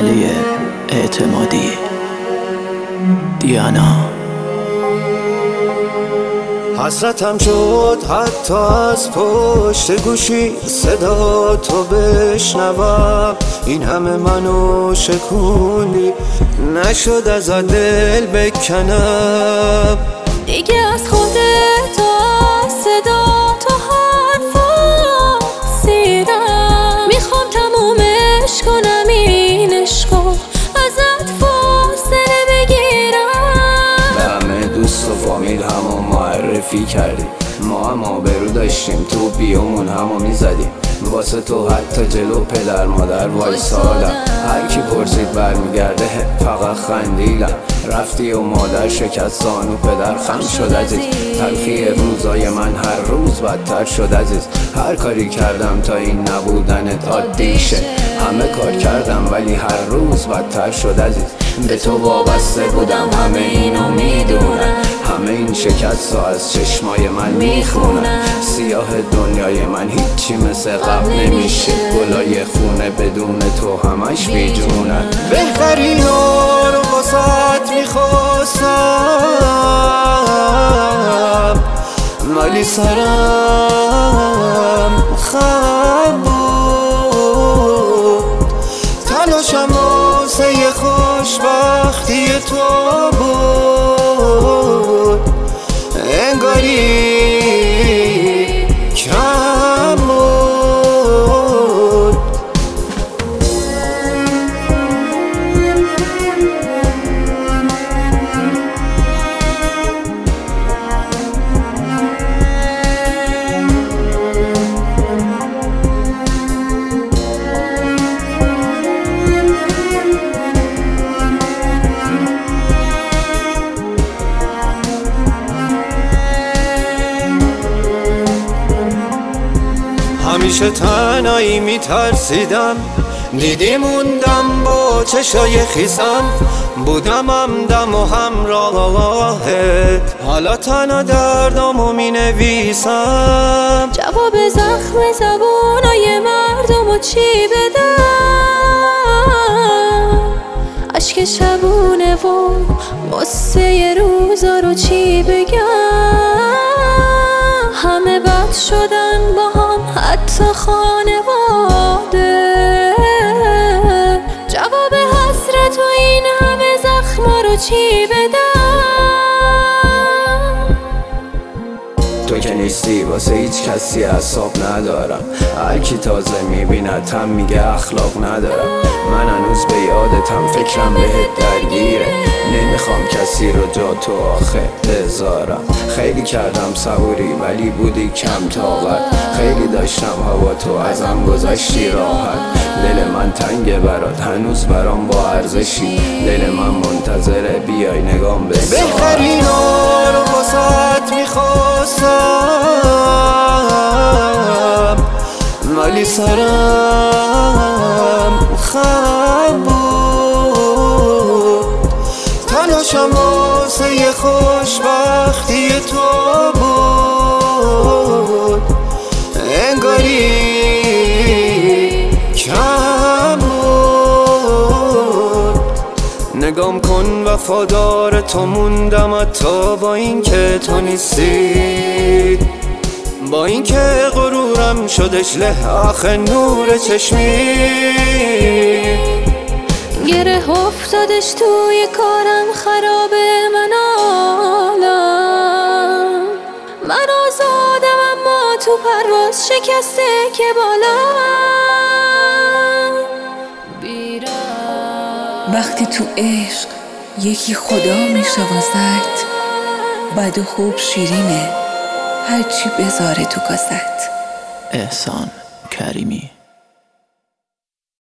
علی اعتمادی، دیانا. حسرتم شد حتی از پشت گوشی صدا تو بشنوم، این همه منو شکوندی نشد از دل بکنم. دیگه از خودت و صدا تو حرفا سیدم، میخوام تمومش کنم این عشقو، ازت فاصله بگیرم. به همه دوست و فامیل همو معرفی کردی، ما هم آبرو داشتیم تو بیامون همو میزدیم. واسه تو حتی جلو پدر مادر وایسادم، هر کی پرسید برمیگرده فقط خندیدم. رفتی و مادر شکست زانو، پدر خم شد عزیز. تلخی روزای من هر روز بدتر شد عزیز. هر کاری کردم تا این نبودنت عادی شه، همه کار کردم ولی هر روز بدتر شد عزیز. به تو وابسته بودم همه اینو میدونن، همه این شکست ها از چشمای من میخونن. سیاه دنیای من هیچی مثل قبل نمیشه، گلای خونه بدون تو همش بیجونن. بهترین ها رو واسات میخواستم ولی سرم خم بود. تلاشم واسه خوشبختی تو بود، انگاری کم بود. همیشه تنهایی میترسیدم، دیدی موندم با چشای خیسم. بودم همدم و همراهت، حالا تنها دردامو مینویسم. جواب زخم زبونای مردمو چی بدم؟ اشک شبونه و غصه روزا رو چی بگم؟ همه بد شدن با هم حتی خانواده، جواب حسرت و این همه زخما رو چی بدم؟ تو که نیستی واسه هیچ کسی حساب ندارم، هر کی تازه میبیند هم میگه اخلاق ندارم. من هنوز به یادتم، فکرم بهت درگیره، نمیخوام کسی رو جا تو آخه بذارم. خیلی کردم صبوری ولی بودی کم طاقت، خیلی داشتم هوا تو ازم گذاشتی راحت. دل من تنگه برات هنوز برام با ارزشی، دل من منتظره بیای نگام به ساعت. بهترین ها رو واسات میخواستم ولی سرم خم بود. تلاشم واسه خوشبختی تو بود، انگاری کم بود. نگام کن وفادار تو موندم حتی با این که تو نیستی، با این که غرورم شدش له آخه نور چشمی. گره افتادش توی کارم خرابه من عالم، من آزادم اما تو پرواز شکسته که بالا. وقتی تو عشق یکی خدا میشه واسط، بد و خوب شیرینه هرچی بذاره تو کاست. احسان کریمی.